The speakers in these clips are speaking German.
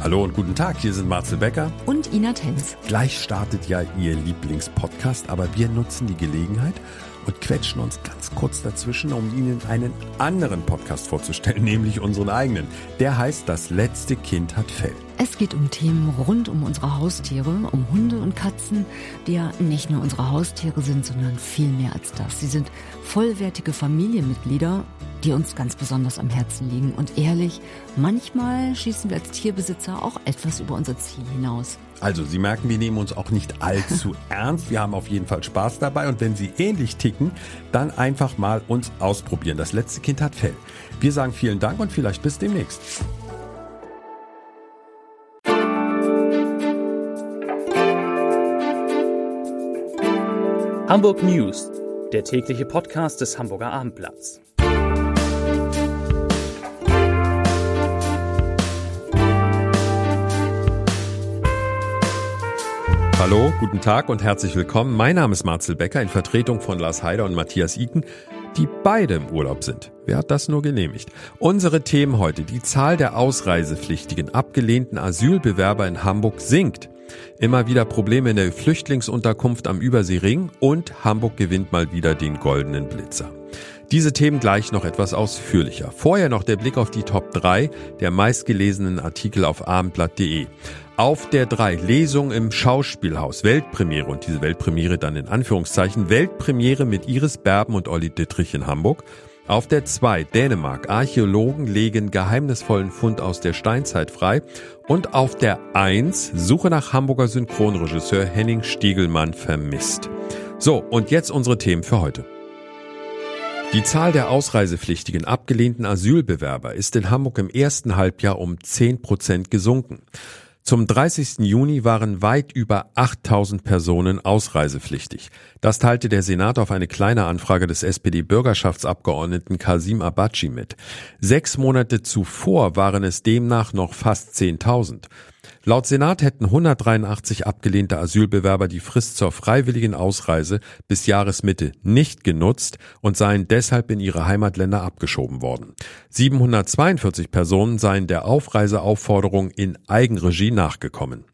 Hallo und guten Tag, hier sind Marcel Becker und Ina Tenz. Gleich startet ja Ihr Lieblingspodcast, aber wir nutzen die Gelegenheit und quetschen uns ganz kurz dazwischen, um Ihnen einen anderen Podcast vorzustellen, nämlich unseren eigenen. Der heißt Das letzte Kind hat Fell. Es geht um Themen rund um unsere Haustiere, um Hunde und Katzen, die ja nicht nur unsere Haustiere sind, sondern viel mehr als das. Sie sind vollwertige Familienmitglieder, die uns ganz besonders am Herzen liegen. Und ehrlich, manchmal schießen wir als Tierbesitzer auch etwas über unser Ziel hinaus. Also, Sie merken, wir nehmen uns auch nicht allzu ernst. Wir haben auf jeden Fall Spaß dabei. Und wenn Sie ähnlich ticken, dann einfach mal uns ausprobieren. Das letzte Kind hat Fell. Wir sagen vielen Dank und vielleicht bis demnächst. Hamburg News, der tägliche Podcast des Hamburger Abendblatts. Hallo, guten Tag und herzlich willkommen. Mein Name ist Marcel Becker in Vertretung von Lars Heider und Matthias Iken, die beide im Urlaub sind. Wer hat das nur genehmigt? Unsere Themen heute: Die Zahl der ausreisepflichtigen, abgelehnten Asylbewerber in Hamburg sinkt. Immer wieder Probleme in der Flüchtlingsunterkunft am Überseering und Hamburg gewinnt mal wieder den Goldenen Blitzer. Diese Themen gleich noch etwas ausführlicher. Vorher noch der Blick auf die Top 3 der meistgelesenen Artikel auf abendblatt.de. Auf der 3 Lesung im Schauspielhaus, Weltpremiere, und diese Weltpremiere dann in Anführungszeichen, Weltpremiere mit Iris Berben und Olli Dittrich in Hamburg. Auf der 2 Dänemark, Archäologen legen geheimnisvollen Fund aus der Steinzeit frei. Und auf der 1 Suche nach Hamburger Synchronregisseur Henning Stiegelmann vermisst. So, und jetzt unsere Themen für heute. Die Zahl der ausreisepflichtigen, abgelehnten Asylbewerber ist in Hamburg im ersten Halbjahr um 10% gesunken. Zum 30. Juni waren weit über 8.000 Personen ausreisepflichtig. Das teilte der Senat auf eine kleine Anfrage des SPD-Bürgerschaftsabgeordneten Kasim Abaci mit. 6 Monate zuvor waren es demnach noch fast 10.000. Laut Senat hätten 183 abgelehnte Asylbewerber die Frist zur freiwilligen Ausreise bis Jahresmitte nicht genutzt und seien deshalb in ihre Heimatländer abgeschoben worden. 742 Personen seien der Aufreiseaufforderung in Eigenregie nachgekommen.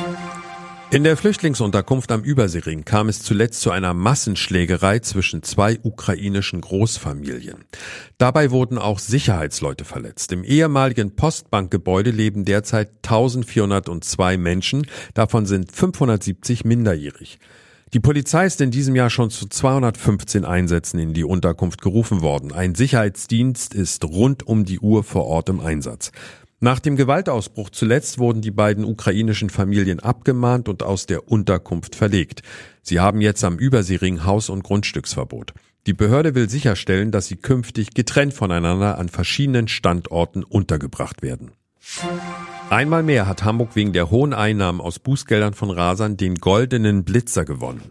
In der Flüchtlingsunterkunft am Überseering kam es zuletzt zu einer Massenschlägerei zwischen 2 ukrainischen Großfamilien. Dabei wurden auch Sicherheitsleute verletzt. Im ehemaligen Postbankgebäude leben derzeit 1402 Menschen, davon sind 570 minderjährig. Die Polizei ist in diesem Jahr schon zu 215 Einsätzen in die Unterkunft gerufen worden. Ein Sicherheitsdienst ist rund um die Uhr vor Ort im Einsatz. Nach dem Gewaltausbruch zuletzt wurden die beiden ukrainischen Familien abgemahnt und aus der Unterkunft verlegt. Sie haben jetzt am Überseering Haus- und Grundstücksverbot. Die Behörde will sicherstellen, dass sie künftig getrennt voneinander an verschiedenen Standorten untergebracht werden. Einmal mehr hat Hamburg wegen der hohen Einnahmen aus Bußgeldern von Rasern den Goldenen Blitzer gewonnen.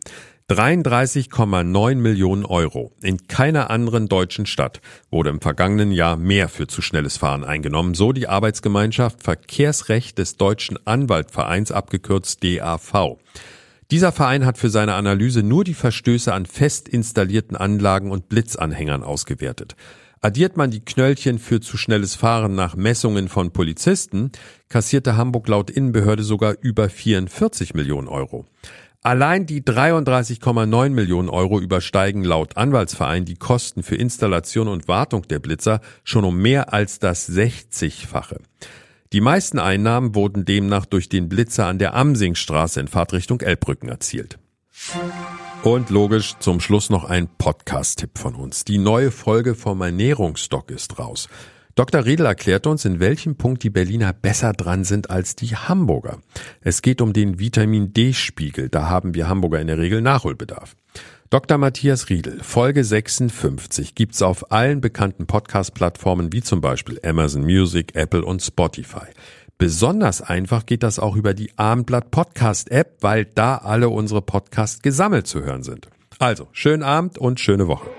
33,9 Millionen Euro. In keiner anderen deutschen Stadt wurde im vergangenen Jahr mehr für zu schnelles Fahren eingenommen, so die Arbeitsgemeinschaft Verkehrsrecht des Deutschen Anwaltvereins, abgekürzt DAV. Dieser Verein hat für seine Analyse nur die Verstöße an fest installierten Anlagen und Blitzanhängern ausgewertet. Addiert man die Knöllchen für zu schnelles Fahren nach Messungen von Polizisten, kassierte Hamburg laut Innenbehörde sogar über 44 Millionen Euro. Allein die 33,9 Millionen Euro übersteigen laut Anwaltsverein die Kosten für Installation und Wartung der Blitzer schon um mehr als das 60-fache. Die meisten Einnahmen wurden demnach durch den Blitzer an der Amsingstraße in Fahrtrichtung Elbbrücken erzielt. Und logisch zum Schluss noch ein Podcast-Tipp von uns. Die neue Folge vom Ernährungsdoc ist raus. Dr. Riedel erklärt uns, in welchem Punkt die Berliner besser dran sind als die Hamburger. Es geht um den Vitamin-D-Spiegel. Da haben wir Hamburger in der Regel Nachholbedarf. Dr. Matthias Riedel, Folge 56, gibt's auf allen bekannten Podcast-Plattformen wie zum Beispiel Amazon Music, Apple und Spotify. Besonders einfach geht das auch über die Abendblatt-Podcast-App, weil da alle unsere Podcasts gesammelt zu hören sind. Also, schönen Abend und schöne Woche.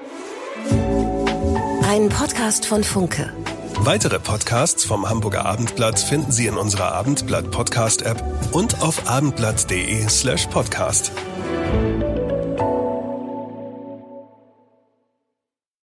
Ein Podcast von Funke. Weitere Podcasts vom Hamburger Abendblatt finden Sie in unserer Abendblatt Podcast App und auf abendblatt.de/podcast.